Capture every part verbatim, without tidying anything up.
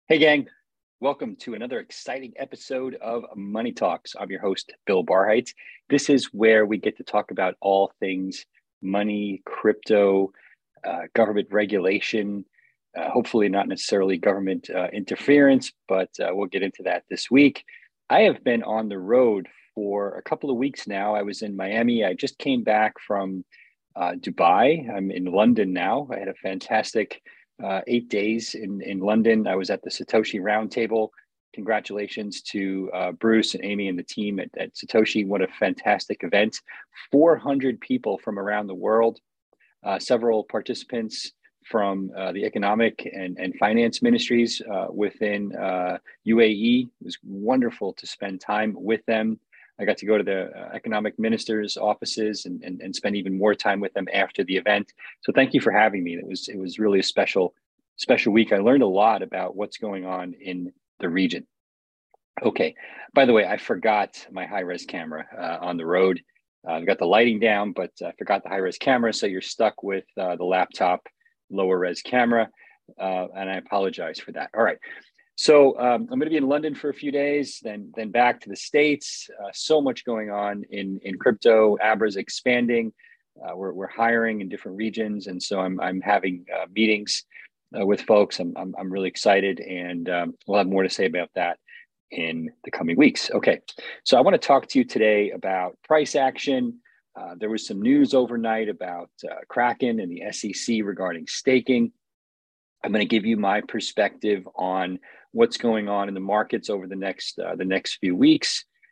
Hey, gang. Welcome to another exciting episode of Money Talks. I'm your host, Bill Barheit. This is where we get to talk about all things money, crypto, uh, government regulation, uh, hopefully not necessarily government uh, interference, but uh, we'll get into that this week. I have been on the road for a couple of weeks now. I was in Miami. I just came back from uh, Dubai. I'm in London now. I had a fantastic Uh, eight days in, in London. I was at the Satoshi Roundtable. Congratulations to uh, Bruce and Amy and the team at, at Satoshi. What a fantastic event. four hundred people from around the world, uh, several participants from uh, the economic and, and finance ministries uh, within uh, U A E. It was wonderful to spend time with them. I got to go to the uh, economic ministers' offices and, and, and spend even more time with them after the event. So thank you for having me. It was it was really a special special week. I learned a lot about what's going on in the region. Okay. By the way, I forgot my high-res camera uh, on the road. Uh, I've got the lighting down, but I forgot the high-res camera. So you're stuck with uh, the laptop lower-res camera. Uh, and I apologize for that. All right. So um, I'm going to be in London for a few days, then then back to the States. Uh, so much going on in in crypto. Abra's expanding. Uh, we're we're hiring in different regions, and so I'm I'm having uh, meetings uh, with folks. I'm, I'm I'm really excited, and um, we'll have more to say about that in the coming weeks. Okay, so I want to talk to you today about price action. Uh, there was some news overnight about uh, Kraken and the S E C regarding staking. I'm going to give you my perspective on what's going on in the markets over the next uh, the next few weeks,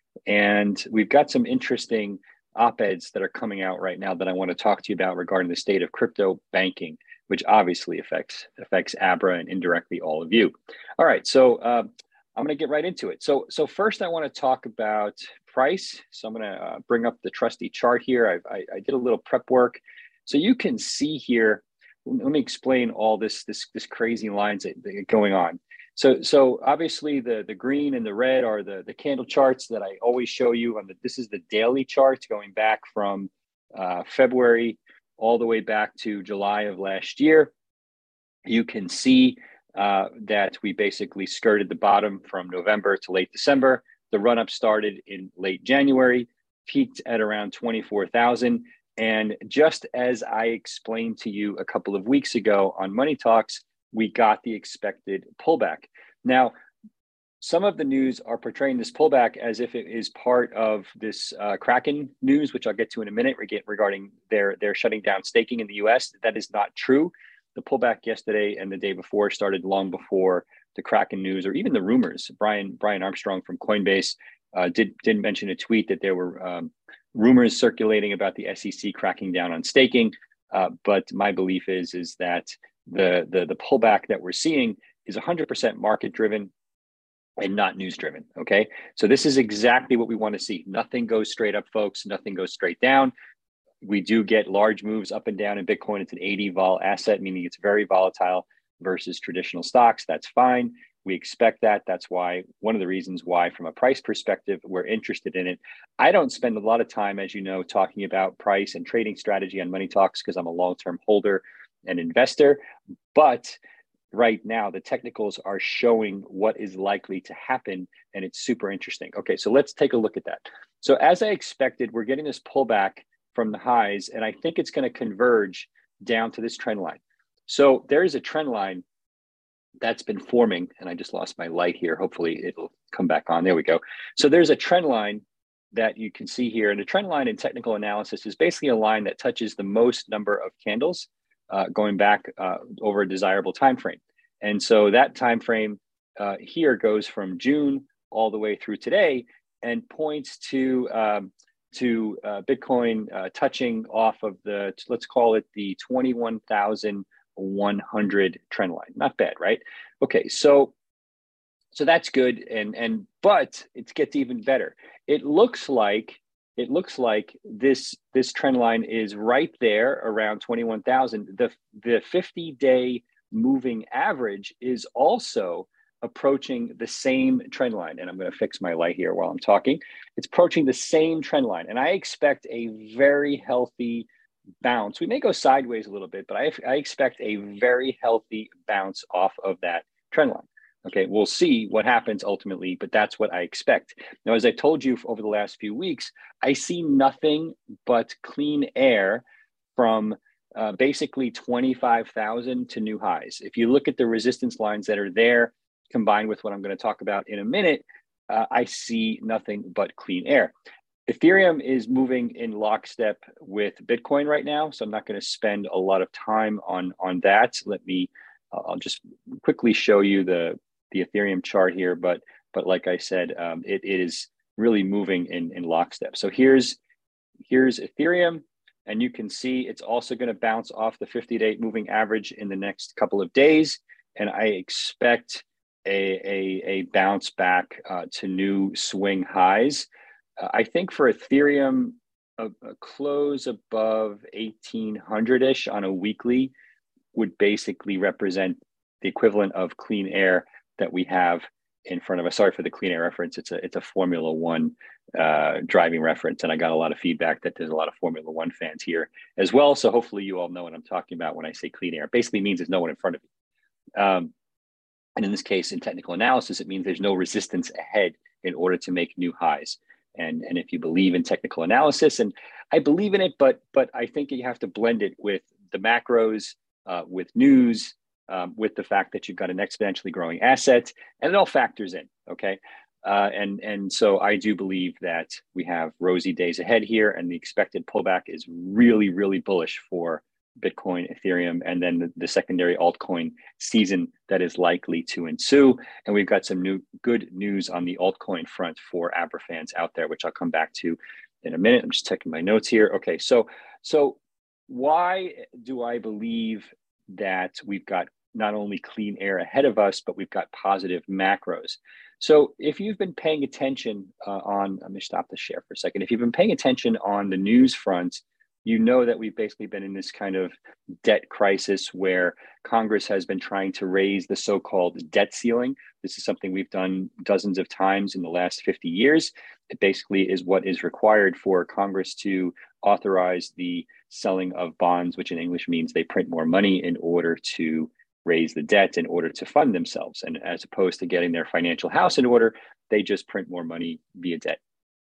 and we've got some interesting op-eds that are coming out right now that I want to talk to you about regarding the state of crypto banking, which obviously affects affects Abra and indirectly all of you. All right, so uh, I'm going to get right into it. So so first, I want to talk about price. So I'm going to uh, bring up the trusty chart here. I, I, I did a little prep work, so you can see here. Let me explain all this this this crazy lines that, that are going on. So so obviously the the green and the red are the the candle charts that I always show you. On the this is the daily chart going back from uh, February all the way back to July of last year. You can see uh, that we basically skirted the bottom from November to late December. The run up started in late January, peaked at around twenty-four thousand. And just as I explained to you a couple of weeks ago on Money Talks, we got the expected pullback. Now, some of the news are portraying this pullback as if it is part of this uh, Kraken news, which I'll get to in a minute regarding their, their shutting down staking in the U S. That is not true. The pullback yesterday and the day before started long before the Kraken news or even the rumors. Brian, Brian Armstrong from Coinbase uh, did, did mention a tweet that there were um, rumors circulating about the S E C cracking down on staking, uh, but my belief is is that the, the the pullback that we're seeing is one hundred percent market driven and not news driven. Okay, so this is exactly what we want to see. Nothing goes straight up, folks. Nothing goes straight down. We do get large moves up and down in Bitcoin. It's an eighty vol asset, meaning it's very volatile versus traditional stocks. That's fine. We expect that. That's why one of the reasons why, from a price perspective, we're interested in it. I don't spend a lot of time, as you know, talking about price and trading strategy on Money Talks because I'm a long-term holder and investor. But right now, the technicals are showing what is likely to happen, and it's super interesting. Okay, so let's take a look at that. So as I expected, we're getting this pullback from the highs, and I think it's going to converge down to this trend line. So there is a trend line that's been forming, and I just lost my light here. Hopefully it'll come back on. There we go. So there's a trend line that you can see here. And the trend line in technical analysis is basically a line that touches the most number of candles uh, going back uh, over a desirable time frame. And so that time frame uh, here goes from June all the way through today and points to um, to uh, Bitcoin uh, touching off of the, let's call it the twenty-one thousand one hundred trend line. Not bad, right? Okay, so so that's good, and and but it gets even better. It looks like it looks like this this trend line is right there around twenty-one thousand. The the fifty day moving average is also approaching the same trend line, and I'm going to fix my light here while I'm talking. It's approaching the same trend line, and I expect a very healthy bounce. We may go sideways a little bit, but I, I expect a very healthy bounce off of that trend line. Okay, we'll see what happens ultimately, but that's what I expect. Now, as I told you over the last few weeks, I see nothing but clean air from uh, basically twenty-five thousand to new highs. If you look at the resistance lines that are there, combined with what I'm going to talk about in a minute, uh, I see nothing but clean air. Ethereum is moving in lockstep with Bitcoin right now, so I'm not going to spend a lot of time on, on that. Let me, uh, I'll just quickly show you the the Ethereum chart here, but but like I said, um, it, it is really moving in, in lockstep. So here's here's Ethereum, and you can see it's also going to bounce off the fifty-day moving average in the next couple of days, and I expect a a, a bounce back uh, to new swing highs. Uh, I think for Ethereum, a, a close above eighteen hundred-ish on a weekly would basically represent the equivalent of clean air that we have in front of us. Sorry for the clean air reference. It's a it's a Formula One uh, driving reference, and I got a lot of feedback that there's a lot of Formula One fans here as well. So hopefully you all know what I'm talking about when I say clean air. It basically means there's no one in front of you. Um, and in this case, in technical analysis, it means there's no resistance ahead in order to make new highs. And and if you believe in technical analysis, and I believe in it, but but I think you have to blend it with the macros, uh, with news. Um, with the fact that you've got an exponentially growing asset, and it all factors in, okay? Uh, and, and so I do believe that we have rosy days ahead here, and the expected pullback is really, really bullish for Bitcoin, Ethereum, and then the, the secondary altcoin season that is likely to ensue. And we've got some new good news on the altcoin front for Abrafans out there, which I'll come back to in a minute. I'm just checking my notes here. Okay, so, so why do I believe that we've got not only clean air ahead of us, but we've got positive macros? So if you've been paying attention uh, on, let me stop the share for a second. If you've been paying attention on the news front, you know that we've basically been in this kind of debt crisis where Congress has been trying to raise the so-called debt ceiling. This is something we've done dozens of times in the last fifty years. It basically is what is required for Congress to authorize the selling of bonds, which in English means they print more money in order to raise the debt in order to fund themselves. And as opposed to getting their financial house in order, they just print more money via debt.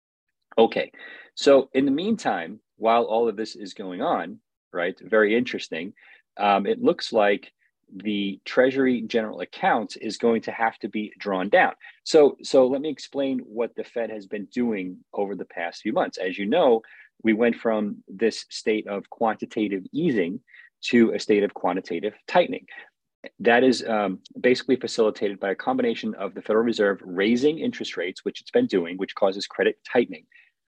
Okay, so in the meantime, while all of this is going on, right, very interesting, um, it looks like the Treasury General Account is going to have to be drawn down. So, so let me explain what the Fed has been doing over the past few months. As you know, we went from this state of quantitative easing to a state of quantitative tightening. That is um, basically facilitated by a combination of the Federal Reserve raising interest rates, which it's been doing, which causes credit tightening,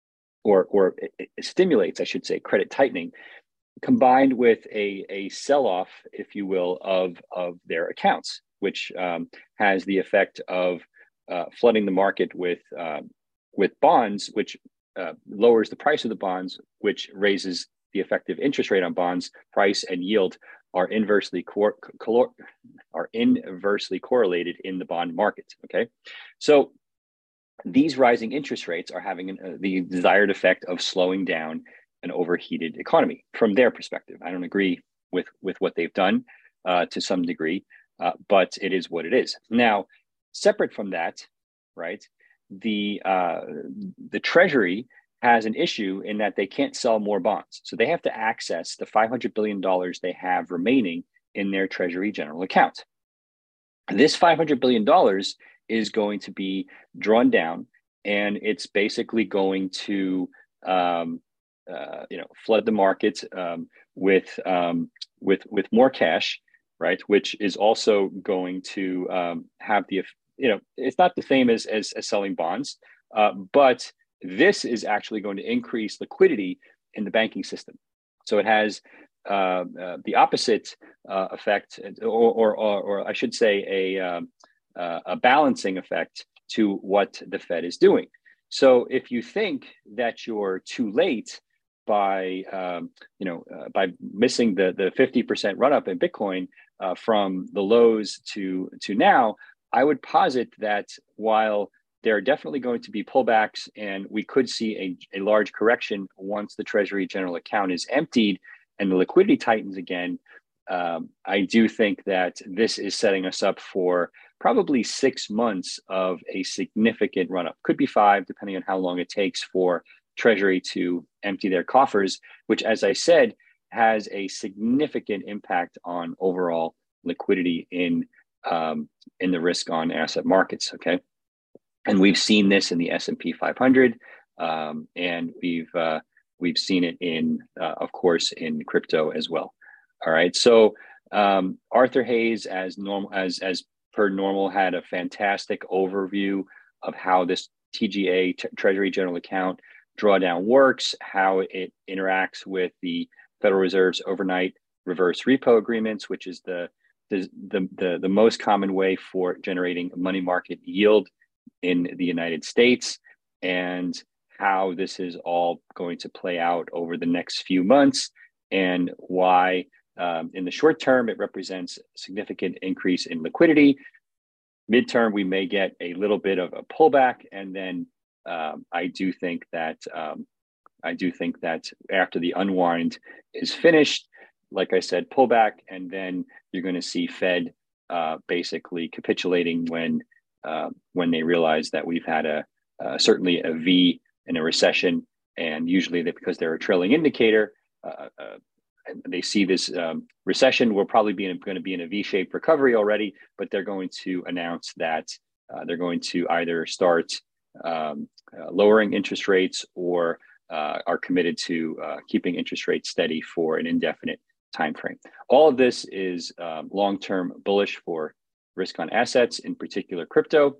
or, or it, it stimulates, I should say, credit tightening, combined with a, a sell-off, if you will, of, of their accounts, which um, has the effect of uh, flooding the market with, uh, with bonds, which uh, lowers the price of the bonds, which raises the effective interest rate on bonds. Price and yield are inversely cor- cor- are inversely correlated in the bond market. Okay, so these rising interest rates are having an, uh, the desired effect of slowing down an overheated economy from their perspective. I don't agree with with what they've done uh, to some degree, uh, but it is what it is. Now, separate from that, right? The uh, the Treasury has an issue in that they can't sell more bonds. So they have to access the five hundred billion dollars they have remaining in their Treasury General Account. This five hundred billion dollars is going to be drawn down, and it's basically going to um, uh, you know, flood the markets um, with, um, with, with more cash, right? Which is also going to um, have the, you know, it's not the same as, as, as selling bonds, uh, but this is actually going to increase liquidity in the banking system. So it has uh, uh, the opposite uh, effect, or, or, or, or I should say a, um, uh, a balancing effect to what the Fed is doing. So if you think that you're too late by, um, you know, uh, by missing the, the fifty percent run up in Bitcoin uh, from the lows to, to now, I would posit that while there are definitely going to be pullbacks, and we could see a, a large correction once the Treasury General Account is emptied and the liquidity tightens again. Um, I do think that this is setting us up for probably six months of a significant run up. Could be five, depending on how long it takes for Treasury to empty their coffers, which, as I said, has a significant impact on overall liquidity in um, in the risk on asset markets. Okay, and we've seen this in the S and P five hundred, um, and we've uh, we've seen it in, uh, of course, in crypto as well. All right, so um, Arthur Hayes, as normal as as per normal, had a fantastic overview of how this T G A, t- Treasury General Account drawdown works, how it interacts with the Federal Reserve's overnight reverse repo agreements, which is the the, the the the most common way for generating money market yield in the United States, and how this is all going to play out over the next few months, and why um, in the short term it represents a significant increase in liquidity. Midterm, we may get a little bit of a pullback, and then um, I do think that um, I do think that after the unwind is finished, like I said, pullback, and then you're going to see Fed uh, basically capitulating when uh, when they realize that we've had a uh, certainly a V in a recession, and usually that because they're a trailing indicator, uh, uh, and they see this um, recession will probably be in, going to be in a V-shaped recovery already, but they're going to announce that uh, they're going to either start um, uh, lowering interest rates or uh, are committed to uh, keeping interest rates steady for an indefinite time frame. All of this is um, long-term bullish for risk on assets, in particular crypto.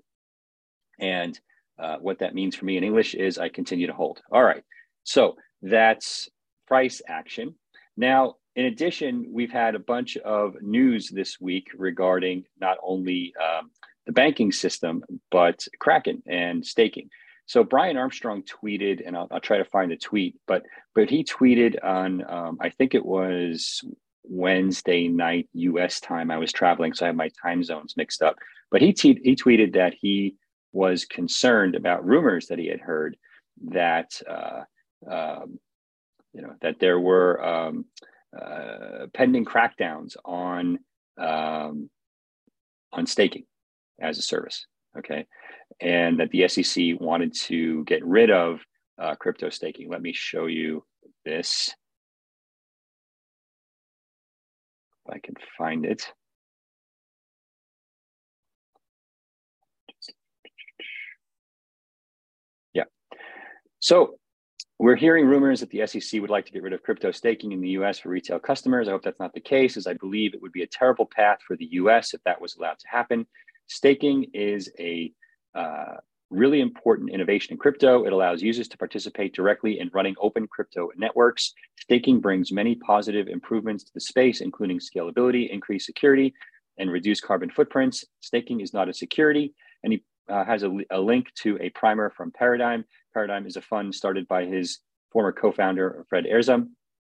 And uh, what that means for me in English is I continue to hold. All right, so that's price action. Now, in addition, we've had a bunch of news this week regarding not only um, the banking system, but Kraken and staking. So Brian Armstrong tweeted, and I'll, I'll try to find the tweet, but but he tweeted on, um, I think it was Wednesday night U S time. I was traveling, so I have my time zones mixed up. But he te- he tweeted that he was concerned about rumors that he had heard that uh, um, you know that there were um, uh, pending crackdowns on um, on staking as a service. Okay. And that the S E C wanted to get rid of uh, crypto staking. Let me show you this. If I can find it. Yeah. So we're hearing rumors that the S E C would like to get rid of crypto staking in the U S for retail customers. I hope that's not the case, as I believe it would be a terrible path for the U S if that was allowed to happen. Staking is a uh, really important innovation in crypto. It allows users to participate directly in running open crypto networks. Staking brings many positive improvements to the space, including scalability, increased security, and reduced carbon footprints. Staking is not a security, and he uh, has a, a link to a primer from Paradigm. Paradigm is a fund started by his former co-founder, Fred Ehrsam,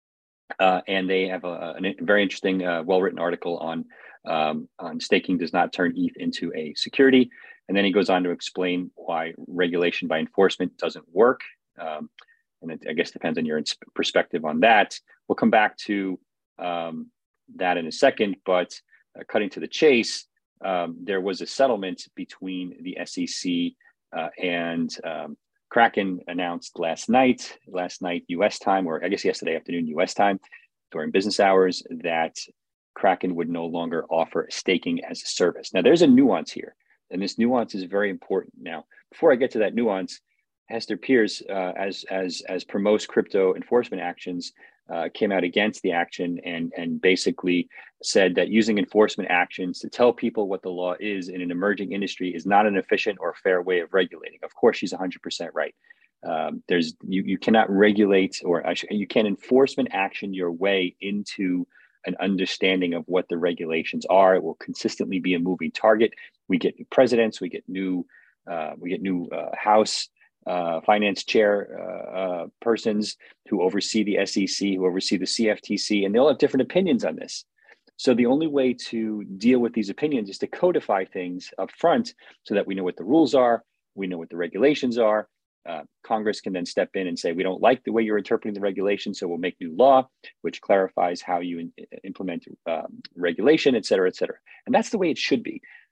uh, and they have a, a very interesting, uh, well-written article on um, on staking does not turn E T H into a security. And then he goes on to explain why regulation by enforcement doesn't work. Um, and it, I guess, depends on your perspective on that. We'll come back to um, that in a second, but uh, cutting to the chase, um, there was a settlement between the S E C uh, and um, Kraken announced last night, last night U S time, or I guess yesterday afternoon U S time, during business hours, that Kraken would no longer offer staking as a service. Now, there's a nuance here, and this nuance is very important. Now, before I get to that nuance, Hester Peirce, uh, as as as per most crypto enforcement actions, uh, came out against the action and and basically said that using enforcement actions to tell people what the law is in an emerging industry is not an efficient or fair way of regulating. Of course, she's one hundred percent right. Um, there's you you cannot regulate, or I should, you can enforcement action your way into an understanding of what the regulations are. It will consistently be a moving target. We get new presidents, we get new uh, we get new uh, House uh, finance chair uh, uh, persons who oversee the S E C, who oversee the C F T C, and they all have different opinions on this. So the only way to deal with these opinions is to codify things up front so that we know what the rules are, we know what the regulations are. Uh, Congress can then step in and say, we don't like the way you're interpreting the regulation, so we'll make new law, which clarifies how you in, implement um, regulation, et cetera, et cetera. And that's the way it should be.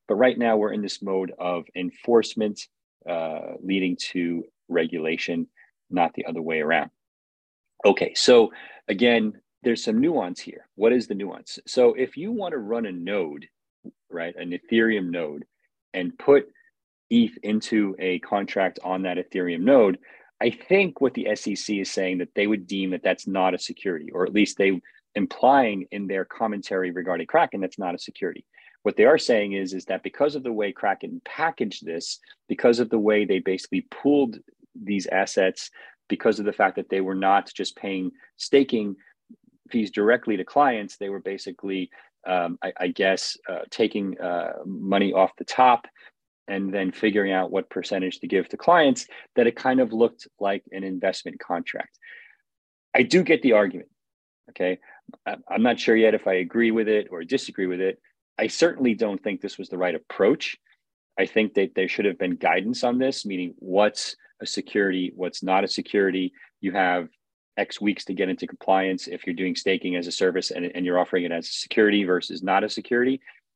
But right now we're in this mode of enforcement uh, leading to regulation, not the other way around. Okay, so again, there's some nuance here. What is the nuance? So if you want to run a node, right, an Ethereum node, and put E T H into a contract on that Ethereum node, I think what the S E C is saying that they would deem that that's not a security, or at least they implying in their commentary regarding Kraken that's not a security. What they are saying is, is that because of the way Kraken packaged this, because of the way they basically pooled these assets, because of the fact that they were not just paying staking fees directly to clients, they were basically, um, I, I guess, uh, taking uh, money off the top and then figuring out what percentage to give to clients, that it kind of looked like an investment contract. I do get the argument, okay? I'm not sure yet if I agree with it or disagree with it. I certainly don't think this was the right approach. I think that there should have been guidance on this, meaning what's a security, what's not a security. You have X weeks to get into compliance if you're doing staking as a service and, and you're offering it as a security versus not a security.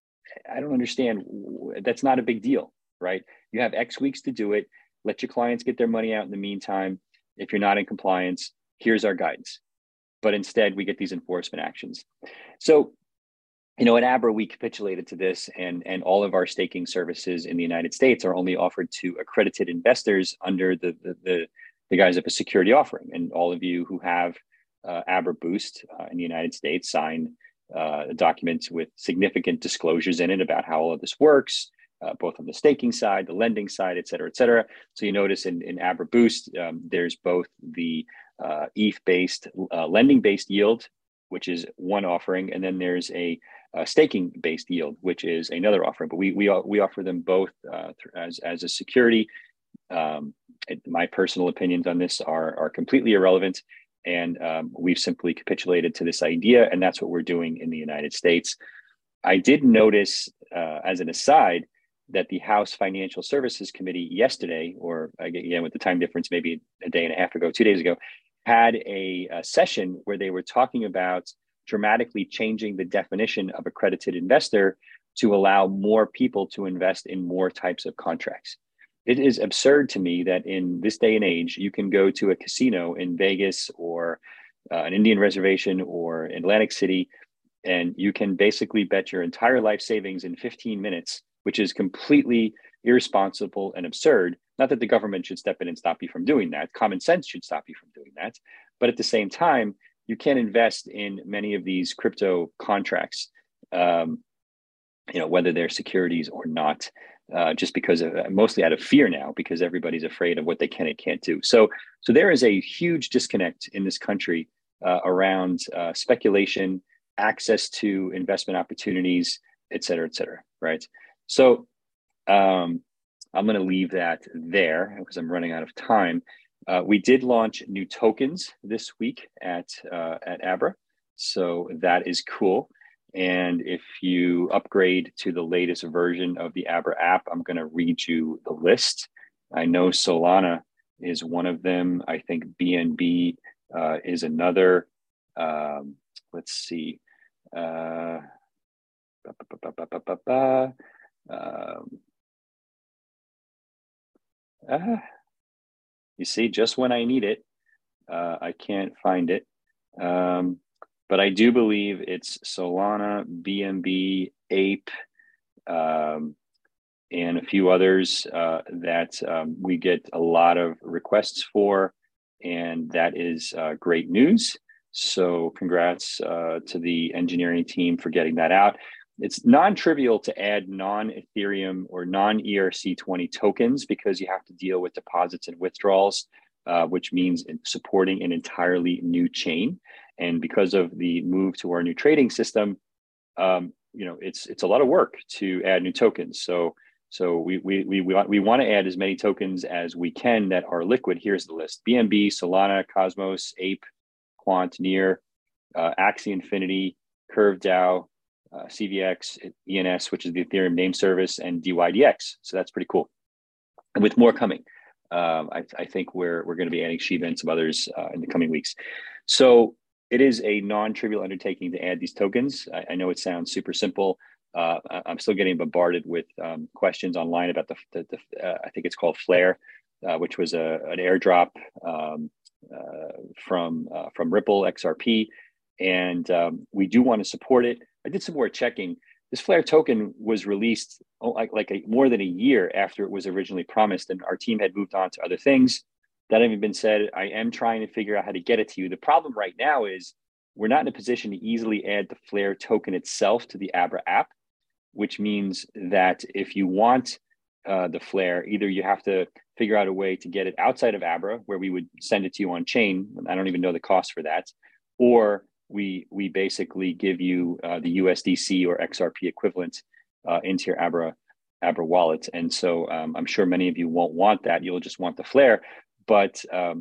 I don't understand. That's not a big deal, right? You have X weeks to do it. Let your clients get their money out in the meantime. If you're not in compliance, here's our guidance. But instead, we get these enforcement actions. So, you know, at Abra, we capitulated to this, and, and all of our staking services in the United States are only offered to accredited investors under the, the, the, the guise of a security offering. And all of you who have uh, Abra Boost uh, in the United States sign uh, documents with significant disclosures in it about how all of this works, uh, both on the staking side, the lending side, et cetera, et cetera. So you notice in, in Abra Boost, um, there's both the uh, E T H-based, uh, lending-based yield, which is one offering, and then there's a Uh, staking-based yield, which is another offering, but we we we offer them both uh, as as a security. Um, it, my personal opinions on this are are completely irrelevant, and um, we've simply capitulated to this idea, and that's what we're doing in the United States. I did notice, uh, as an aside, that the House Financial Services Committee yesterday, or again with the time difference, maybe a day and a half ago, two days ago, had a, a session where they were talking about dramatically changing the definition of accredited investor to allow more people to invest in more types of contracts. It is absurd to me that in this day and age, you can go to a casino in Vegas or uh, an Indian reservation or Atlantic City, and you can basically bet your entire life savings in fifteen minutes, which is completely irresponsible and absurd. Not that the government should step in and stop you from doing that. Common sense should stop you from doing that. But at the same time, you can't invest in many of these crypto contracts, um, you know, whether they're securities or not, uh, just because of mostly out of fear now, because everybody's afraid of what they can and can't do. So, so there is a huge disconnect in this country uh, around uh, speculation, access to investment opportunities, et cetera, et cetera. Right. So um, I'm going to leave that there because I'm running out of time. Uh, we did launch new tokens this week at uh, at Abra, so that is cool. And if you upgrade to the latest version of the Abra app, I'm going to read you the list. I know Solana is one of them. I think B N B uh, is another. Um, let's see. Uh, um, uh, You see, just when I need it, uh, I can't find it. Um, but I do believe it's Solana, B N B, Ape, um, and a few others uh, that um, we get a lot of requests for, and that is uh, great news. So congrats uh, to the engineering team for getting that out. It's non-trivial to add non-Ethereum or non-E R C twenty tokens because you have to deal with deposits and withdrawals, uh, which means supporting an entirely new chain. And because of the move to our new trading system, um, you know, it's it's a lot of work to add new tokens. So so we we we we want, we want to add as many tokens as we can that are liquid. Here's the list: B N B, Solana, Cosmos, Ape, Quant, Near, uh, Axie Infinity, Curve DAO, Uh, C V X, E N S, which is the Ethereum name service, and D Y D X. So that's pretty cool. And with more coming, um, I, I think we're we're going to be adding Shiba and some others uh, in the coming weeks. So it is a non-trivial undertaking to add these tokens. I, I know it sounds super simple, Uh, I'm still getting bombarded with um, questions online about the, the, the uh, I think it's called Flare, uh, which was a, an airdrop um, uh, from uh, from Ripple X R P, and um, we do want to support it. I did some more checking. This Flare token was released oh, like like a, more than a year after it was originally promised, and our team had moved on to other things. That having been said, I am trying to figure out how to get it to you. The problem right now is we're not in a position to easily add the Flare token itself to the Abra app, which means that if you want uh, the Flare, either you have to figure out a way to get it outside of Abra, where we would send it to you on chain. I don't even know the cost for that. Or we we basically give you uh, the U S D C or X R P equivalent uh, into your Abra, Abra wallet. And so um, I'm sure many of you won't want that. You'll just want the Flare. But um,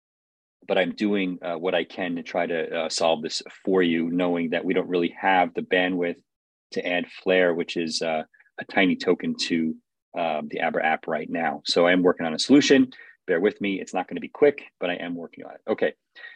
but I'm doing uh, what I can to try to uh, solve this for you, knowing that we don't really have the bandwidth to add Flare, which is uh, a tiny token to uh, the Abra app right now. So I am working on a solution. Bear with me. It's not going to be quick, but I am working on it. Okay.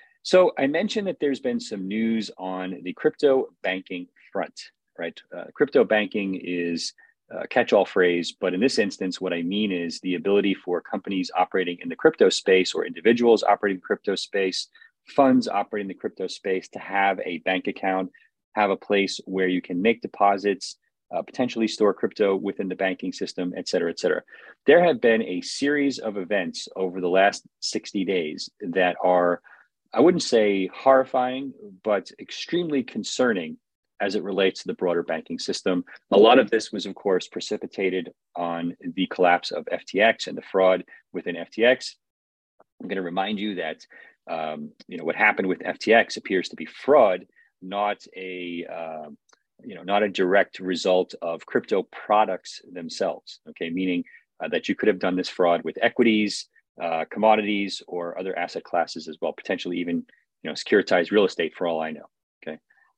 So I mentioned that there's been some news on the crypto banking front, right? Uh, crypto banking is a catch-all phrase, but in this instance, what I mean is the ability for companies operating in the crypto space or individuals operating in the crypto space, funds operating in the crypto space to have a bank account, have a place where you can make deposits, uh, potentially store crypto within the banking system, et cetera, et cetera. There have been a series of events over the last sixty days that are, I wouldn't say horrifying, but extremely concerning as it relates to the broader banking system. A lot of this was, of course, precipitated on the collapse of F T X and the fraud within F T X. I'm going to remind you that um, you know what happened with F T X appears to be fraud, not a uh, you know not a direct result of crypto products themselves. Okay, meaning uh, that you could have done this fraud with equities, uh, commodities, or other asset classes as well, potentially even you know securitized real estate for all I know. Okay.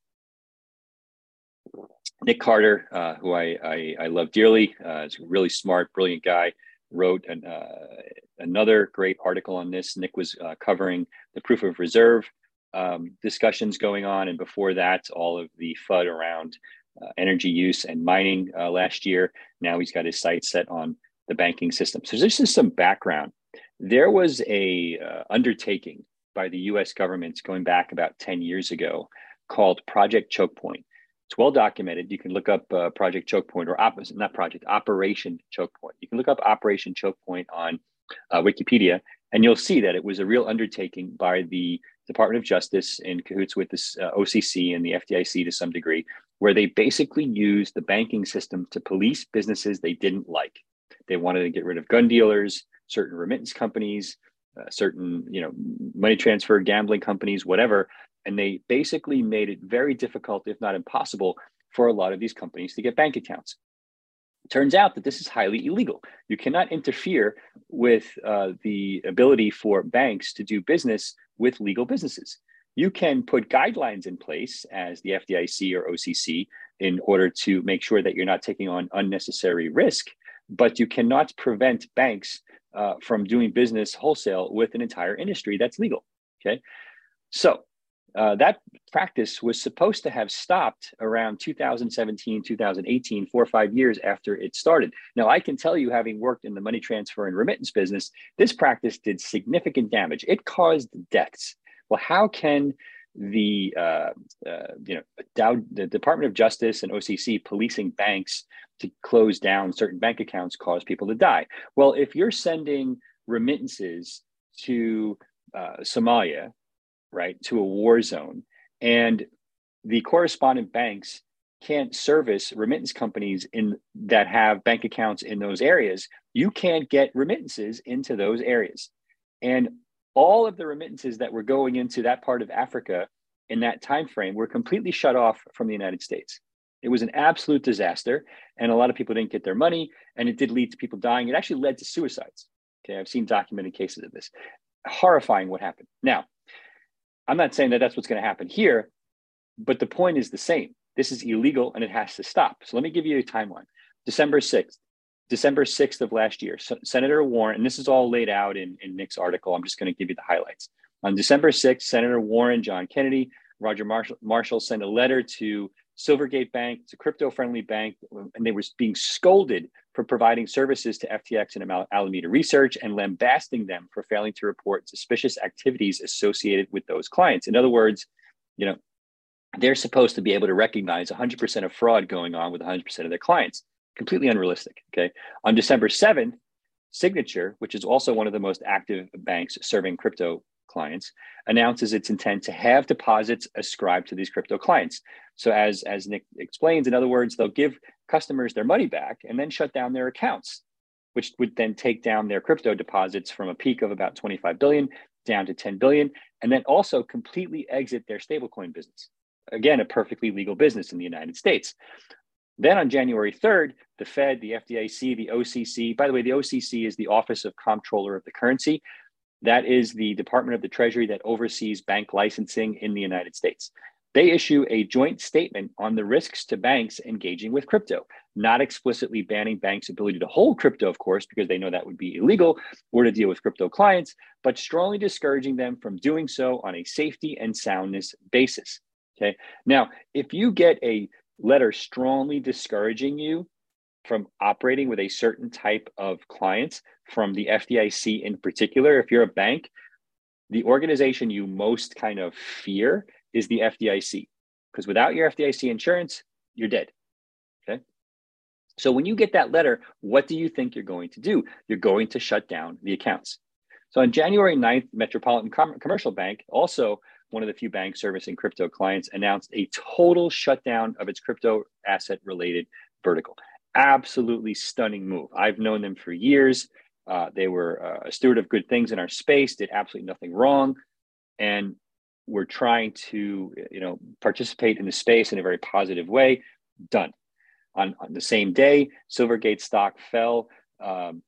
Nick Carter, uh, who I, I, I love dearly, uh, is a really smart, brilliant guy, wrote an, uh, another great article on this. Nick was uh, covering the proof of reserve um, discussions going on. And before that, all of the F U D around uh, energy use and mining uh, last year. Now he's got his sights set on the banking system. So this is some background. There was a uh, undertaking by the U S government going back about ten years ago called Project Choke Point. It's well documented. You can look up uh, Project Choke Point or op- not Project, Operation Choke Point. You can look up Operation Choke Point on uh, Wikipedia, and you'll see that it was a real undertaking by the Department of Justice in cahoots with this uh, O C C and the F D I C to some degree, where they basically used the banking system to police businesses they didn't like. They wanted to get rid of gun dealers, certain remittance companies, uh, certain you know money transfer, gambling companies, whatever. And they basically made it very difficult, if not impossible, for a lot of these companies to get bank accounts. It turns out that this is highly illegal. You cannot interfere with uh, the ability for banks to do business with legal businesses. You can put guidelines in place as the F D I C or O C C in order to make sure that you're not taking on unnecessary risk, but you cannot prevent banks uh, from doing business wholesale with an entire industry that's legal, okay? So, Uh, that practice was supposed to have stopped around two thousand seventeen, two thousand eighteen, four or five years after it started. Now, I can tell you, having worked in the money transfer and remittance business, this practice did significant damage. It caused deaths. Well, how can the uh, uh, you know Dow, the Department of Justice and O C C policing banks to close down certain bank accounts cause people to die? Well, if you're sending remittances to uh, Somalia, right, to a war zone, and the correspondent banks can't service remittance companies in that have bank accounts in those areas, you can't get remittances into those areas. And all of the remittances that were going into that part of Africa in that time frame were completely shut off from the United States. It was an absolute disaster, and a lot of people didn't get their money, and it did lead to people dying. It actually led to suicides. Okay, I've seen documented cases of this. Horrifying what happened. Now, I'm not saying that that's what's going to happen here, but the point is the same. This is illegal and it has to stop. So let me give you a timeline. December sixth, December sixth of last year, so Senator Warren, and this is all laid out in, in Nick's article. I'm just going to give you the highlights. On December sixth, Senator Warren, John Kennedy, Roger Marshall, Marshall sent a letter to Silvergate Bank, it's a crypto-friendly bank, and they were being scolded for providing services to F T X and Alameda Research and lambasting them for failing to report suspicious activities associated with those clients. In other words, you know, they're supposed to be able to recognize one hundred percent of fraud going on with one hundred percent of their clients. Completely unrealistic, okay? On December seventh, Signature, which is also one of the most active banks serving crypto clients, announces its intent to have deposits ascribed to these crypto clients. So as, as Nick explains, in other words, they'll give customers their money back and then shut down their accounts, which would then take down their crypto deposits from a peak of about twenty-five billion down to ten billion, and then also completely exit their stablecoin business. Again, a perfectly legal business in the United States. Then on January third, the Fed, the F D I C, the O C C, by the way, the O C C is the Office of Comptroller of the Currency. That is the Department of the Treasury that oversees bank licensing in the United States. They issue a joint statement on the risks to banks engaging with crypto, not explicitly banning banks' ability to hold crypto, of course, because they know that would be illegal, or to deal with crypto clients, but strongly discouraging them from doing so on a safety and soundness basis. Okay. Now, if you get a letter strongly discouraging you from operating with a certain type of clients from the F D I C in particular, if you're a bank, the organization you most kind of fear is the F D I C, because without your F D I C insurance, you're dead. Okay. So when you get that letter, what do you think you're going to do? You're going to shut down the accounts. So on January ninth, Metropolitan Com- Commercial Bank, also one of the few banks servicing crypto clients, announced a total shutdown of its crypto asset related vertical. Absolutely stunning move. I've known them for years. Uh, they were uh, a steward of good things in our space, did absolutely nothing wrong. And we're trying to, you know, participate in the space in a very positive way. Done. On, on the same day, Silvergate stock fell. Um,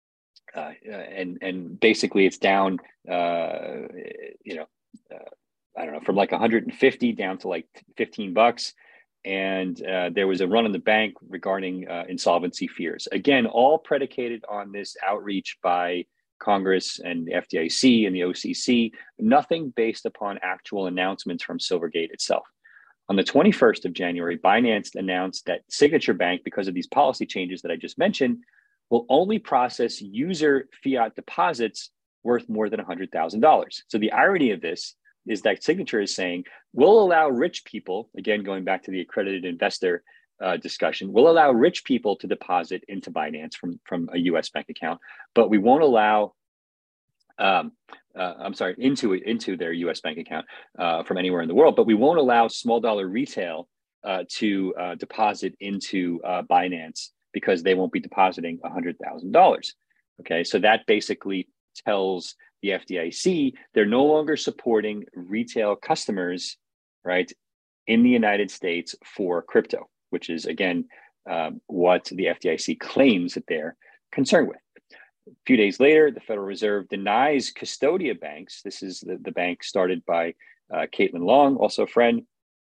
uh, and, and basically it's down, uh, you know, uh, I don't know, from like one hundred fifty down to like fifteen bucks. And uh, there was a run on the bank regarding uh, insolvency fears. Again, all predicated on this outreach by Congress and the F D I C and the O C C, nothing based upon actual announcements from Silvergate itself. On the twenty-first of January, Binance announced that Signature Bank, because of these policy changes that I just mentioned, will only process user fiat deposits worth more than one hundred thousand dollars. So the irony of this is that Signature is saying, we'll allow rich people, again, going back to the accredited investor uh, discussion, we'll allow rich people to deposit into Binance from, from a U S bank account, but we won't allow, um, uh, I'm sorry, into, into their U S bank account uh, from anywhere in the world, but we won't allow small dollar retail uh, to uh, deposit into uh, Binance because they won't be depositing one hundred thousand dollars. Okay, so that basically tells the F D I C they're no longer supporting retail customers, right, in the United States for crypto, which is, again, um, what the F D I C claims that they're concerned with. A few days later, the Federal Reserve denies Custodia banks. This is the, the bank started by uh, Caitlin Long, also a friend.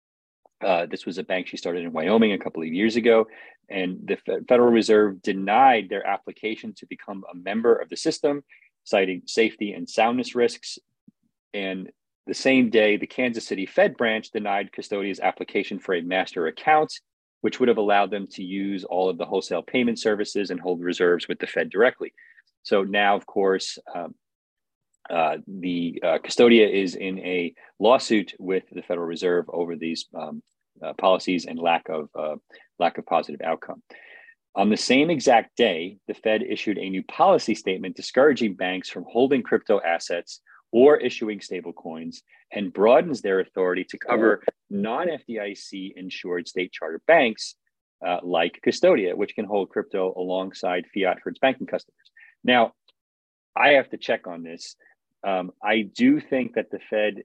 Uh, this was a bank she started in Wyoming a couple of years ago. And the F- Federal Reserve denied their application to become a member of the system, citing safety and soundness risks. And the same day, the Kansas City Fed branch denied Custodia's application for a master account, which would have allowed them to use all of the wholesale payment services and hold reserves with the Fed directly. So now, of course, um, uh, the uh, Custodia is in a lawsuit with the Federal Reserve over these um, uh, policies and lack of uh, lack of positive outcome. On the same exact day, the Fed issued a new policy statement discouraging banks from holding crypto assets or issuing stablecoins, and broadens their authority to cover non-F D I C insured state chartered banks uh, like Custodia, which can hold crypto alongside fiat for its banking customers. Now, I have to check on this. Um, I do think that the Fed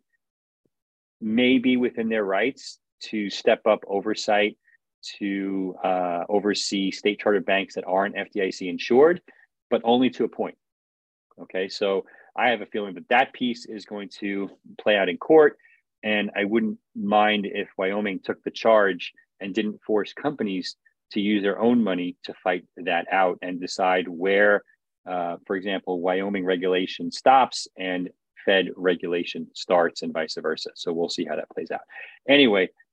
may be within their rights to step up oversight to uh, oversee state chartered banks that aren't F D I C insured, but only to a point. Okay, so I have a feeling that that piece is going to play out in court, and I wouldn't mind if Wyoming took the charge and didn't force companies to use their own money to fight that out and decide where, uh, for example, Wyoming regulation stops and Fed regulation starts and vice versa. So we'll see how that plays out. Anyway,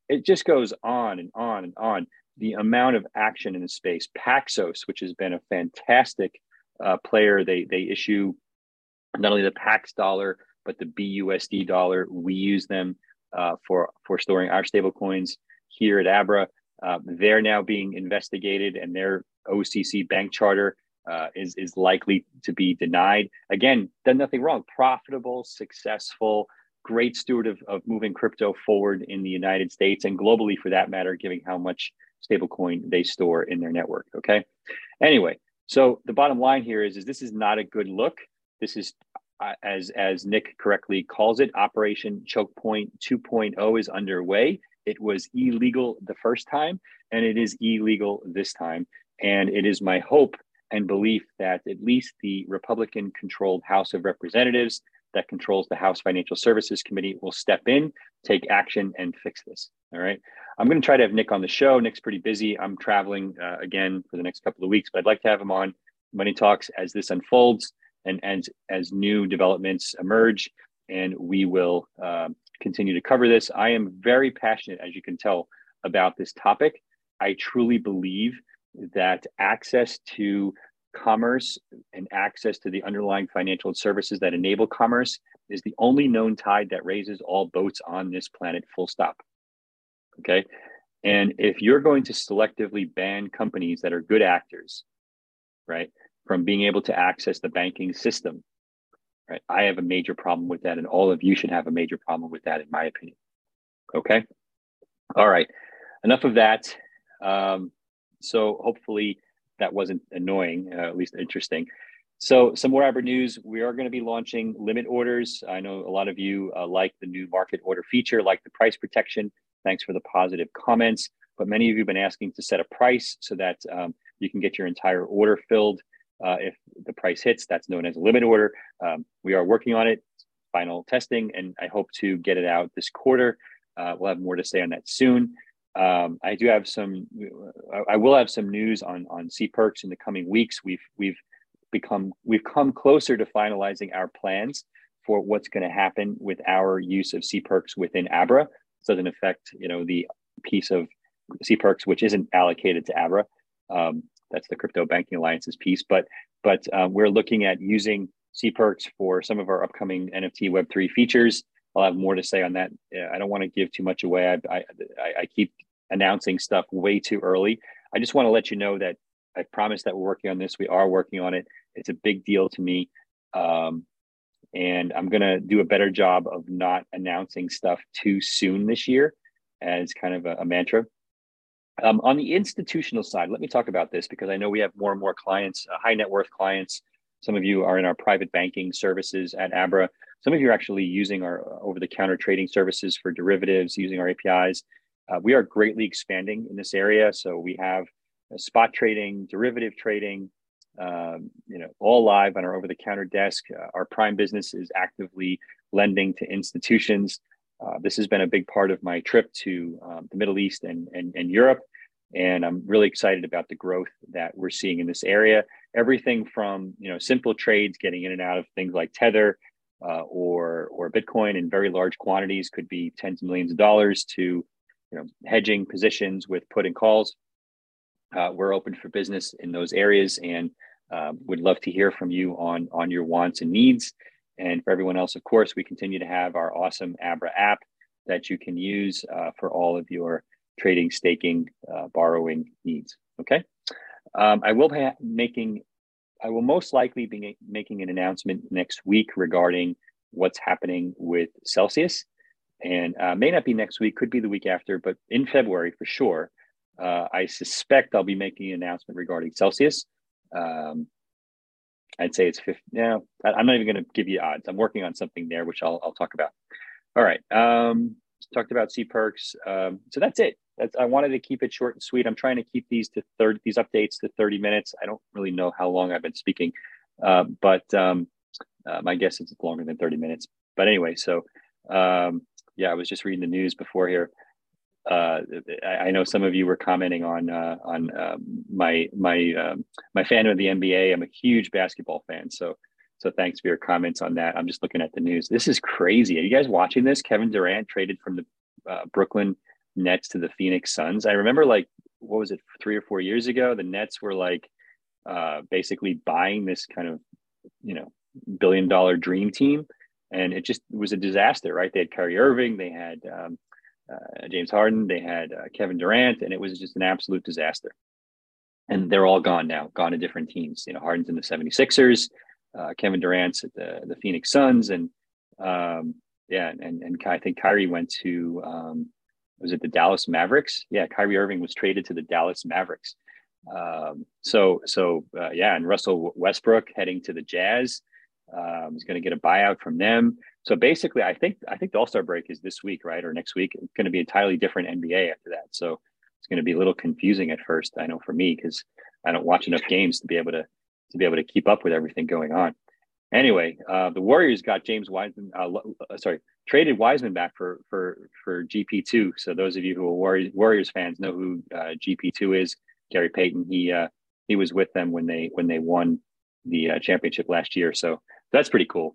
it just goes on and on and on. The amount of action in the space. Paxos, which has been a fantastic uh, player, they they issue not only the Pax dollar but the B U S D dollar. We use them uh, for for storing our stable coins here at Abra. Uh, they're now being investigated, and their O C C bank charter uh, is is likely to be denied. Again, done nothing wrong. Profitable, successful, great steward of, of moving crypto forward in the United States and globally, for that matter, given how much stablecoin they store in their network. Okay. Anyway, so the bottom line here is, is this is not a good look. This is, uh, as as Nick correctly calls it, Operation Choke Point two point oh is underway. It was illegal the first time, and it is illegal this time. And it is my hope and belief that at least the Republican-controlled House of Representatives that controls the House Financial Services Committee will step in, take action, and fix this. All right. I'm going to try to have Nick on the show. Nick's pretty busy. I'm traveling uh, again for the next couple of weeks, but I'd like to have him on Money Talks as this unfolds and as, as new developments emerge, and we will uh, continue to cover this. I am very passionate, as you can tell, about this topic. I truly believe that access to commerce and access to the underlying financial services that enable commerce is the only known tide that raises all boats on this planet, full stop. Okay. And if you're going to selectively ban companies that are good actors, right, from being able to access the banking system, right, I have a major problem with that. And all of you should have a major problem with that, in my opinion. Okay. All right. Enough of that. Um, so hopefully that wasn't annoying, uh, at least interesting. So some more Abra news. We are going to be launching limit orders. I know a lot of you uh, like the new market order feature, like the price protection. Thanks for the positive comments. But many of you have been asking to set a price so that um, you can get your entire order filled. Uh, if the price hits, that's known as a limit order. Um, we are working on it, final testing, and I hope to get it out this quarter. Uh, we'll have more to say on that soon. Um, I do have some, I will have some news on, on C Perks in the coming weeks. We've, we've become, we've come closer to finalizing our plans for what's going to happen with our use of C Perks within Abra. It doesn't affect, you know, the piece of C Perks, which isn't allocated to Abra. Um, that's the Crypto Banking Alliance's piece, but, but uh, we're looking at using C Perks for some of our upcoming N F T Web three features. I'll have more to say on that. I don't want to give too much away. I, I, I keep announcing stuff way too early. I just want to let you know that I promise that we're working on this. We are working on it. It's a big deal to me. Um, and I'm going to do a better job of not announcing stuff too soon this year as kind of a, a mantra. Um, on the institutional side, let me talk about this because I know we have more and more clients, uh, high net worth clients. Some of you are in our private banking services at Abra. Some of you are actually using our over-the-counter trading services for derivatives, using our A P Is. Uh, we are greatly expanding in this area. So we have uh, spot trading, derivative trading, um, you know, all live on our over-the-counter desk. Uh, our prime business is actively lending to institutions. Uh, this has been a big part of my trip to um, the Middle East and, and, and Europe. And I'm really excited about the growth that we're seeing in this area. Everything from, you know, simple trades, getting in and out of things like Tether uh, or or Bitcoin in very large quantities, could be tens of millions of dollars, to, you know, hedging positions with put and calls. Uh, we're open for business in those areas, and uh, would love to hear from you on on your wants and needs. And for everyone else, of course, we continue to have our awesome Abra app that you can use uh, for all of your trading, staking, uh, borrowing needs. Okay. Um, I will be making, I will most likely be making an announcement next week regarding what's happening with Celsius, and uh, may not be next week, could be the week after, but in February for sure. Uh, I suspect I'll be making an announcement regarding Celsius. Um, I'd say it's fifty. No, I'm not even going to give you odds. I'm working on something there, which I'll I'll talk about. All right. Um, talked about C Perks. Um, so that's it. That's, I wanted to keep it short and sweet. I'm trying to keep these to thirty, these updates to thirty minutes. I don't really know how long I've been speaking, uh, but um, uh, my guess is it's longer than thirty minutes. But anyway, so um, yeah, I was just reading the news before here. Uh, I, I know some of you were commenting on uh, on uh, my my um, my fandom of the N B A. I'm a huge basketball fan, so so thanks for your comments on that. I'm just looking at the news. This is crazy. Are you guys watching this? Kevin Durant traded from the uh, Brooklyn Nets to the Phoenix Suns. I remember like, what was it, three or four years ago? The Nets were like uh, basically buying this kind of, you know, billion dollar dream team. And it just was a disaster, right? They had Kyrie Irving, they had um, uh, James Harden, they had uh, Kevin Durant, and it was just an absolute disaster. And they're all gone now, gone to different teams. You know, Harden's in the seventy-sixers, uh, Kevin Durant's at the, the Phoenix Suns. And um, yeah, and, and I think Kyrie went to, um, was it the Dallas Mavericks? Yeah, Kyrie Irving was traded to the Dallas Mavericks. Um, so, so uh, yeah, and Russell Westbrook heading to the Jazz. Um, is going to get a buyout from them. So basically, I think I think the All-Star break is this week, right, or next week. It's going to be entirely different N B A after that. So it's going to be a little confusing at first, I know, for me, because I don't watch enough games to be able to to be able to keep up with everything going on. Anyway, uh, the Warriors got James Wiseman, uh, sorry, traded Wiseman back for for for G P two. So those of you who are Warriors, Warriors fans know who uh, G P two is. Gary Payton. He uh, he was with them when they when they won the uh, championship last year. So that's pretty cool.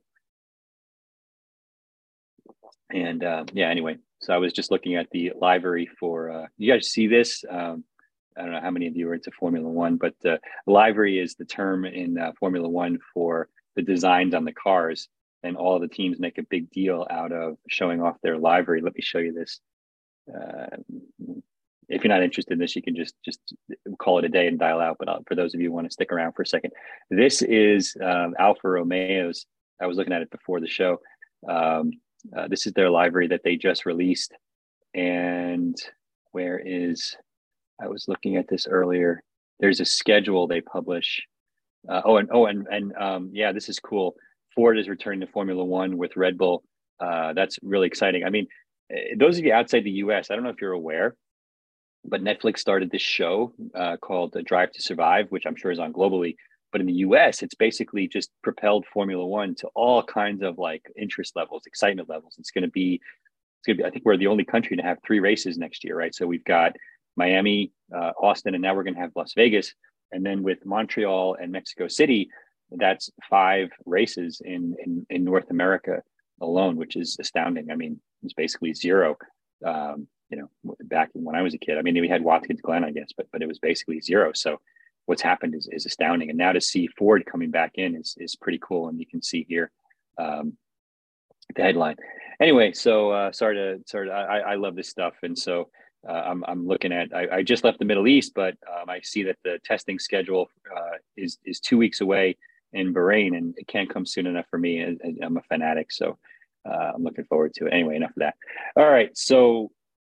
And uh, yeah, anyway, so I was just looking at the livery for, uh, you guys see this? Um, I don't know how many of you are into Formula One, but uh, livery is the term in uh, Formula One for the designs on the cars. And all of the teams make a big deal out of showing off their livery. Let me show you this. Uh, if you're not interested in this, you can just just call it a day and dial out. But I'll, for those of you who want to stick around for a second, this is um, Alfa Romeo's. I was looking at it before the show. Um, uh, this is their livery that they just released. And where is, I was looking at this earlier. There's a schedule they publish. Uh, oh, and oh, and and um, yeah, this is cool. Ford is returning to Formula One with Red Bull. Uh, that's really exciting. I mean, those of you outside the U S, I don't know if you're aware, but Netflix started this show uh, called Drive to Survive, which I'm sure is on globally. But in the U S, it's basically just propelled Formula One to all kinds of like interest levels, excitement levels. It's going to be, it's going to be. I think we're the only country to have three races next year, right? So we've got Miami, uh, Austin, and now we're going to have Las Vegas. And then with Montreal and Mexico City, that's five races in in, in North America alone, which is astounding. I mean, it's basically zero. Um, you know, back when I was a kid, I mean, we had Watkins Glen, I guess, but but it was basically zero. So what's happened is, is astounding. And now to see Ford coming back in is is pretty cool. And you can see here um, the headline. Anyway, so uh, sorry to sorry. To, I I love this stuff, and so uh, I'm I'm looking at. I, I just left the Middle East, but um, I see that the testing schedule uh, is is two weeks away in Bahrain, and it can't come soon enough for me. I, I'm a fanatic, so uh, I'm looking forward to it. Anyway, enough of that. All right, so.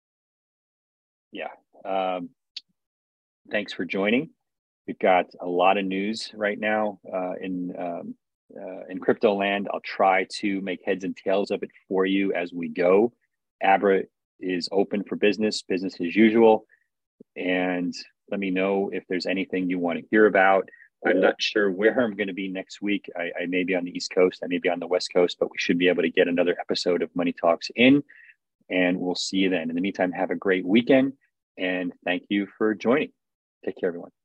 Yeah. Um, thanks for joining. We've got a lot of news right now uh, in um, uh, in crypto land. I'll try to make heads and tails of it for you as we go. Abra is open for business, business as usual. And let me know if there's anything you want to hear about. I'm not sure where I'm going to be next week. I, I may be on the East Coast. I may be on the West Coast, but we should be able to get another episode of Money Talks in. And we'll see you then. In the meantime, have a great weekend. And thank you for joining. Take care, everyone.